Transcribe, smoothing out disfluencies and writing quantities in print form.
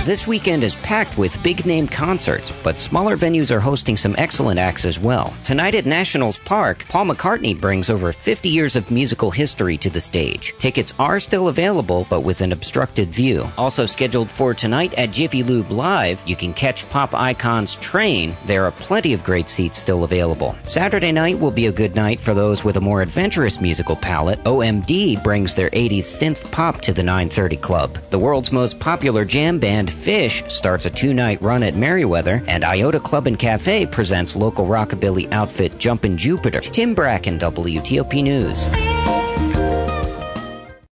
This weekend is packed with big-name concerts, but smaller venues are hosting some excellent acts as well. Tonight at Nationals Park, Paul McCartney brings over 50 years of musical history to the stage. Tickets are still available, but with an obstructed view. Also scheduled for tonight at Jiffy Lube Live, you can catch pop icons Train. There are plenty of great seats still available. Saturday night will be a good night for those with a more adventurous musical palette. OMD brings their 80s synth pop to the 930 Club. The world's most popular jam band, Fish, starts a 2-night run at Merriweather, and Iota Club and Cafe presents local rockabilly outfit Jumpin' Jupiter. Tim Bracken, WTOP News.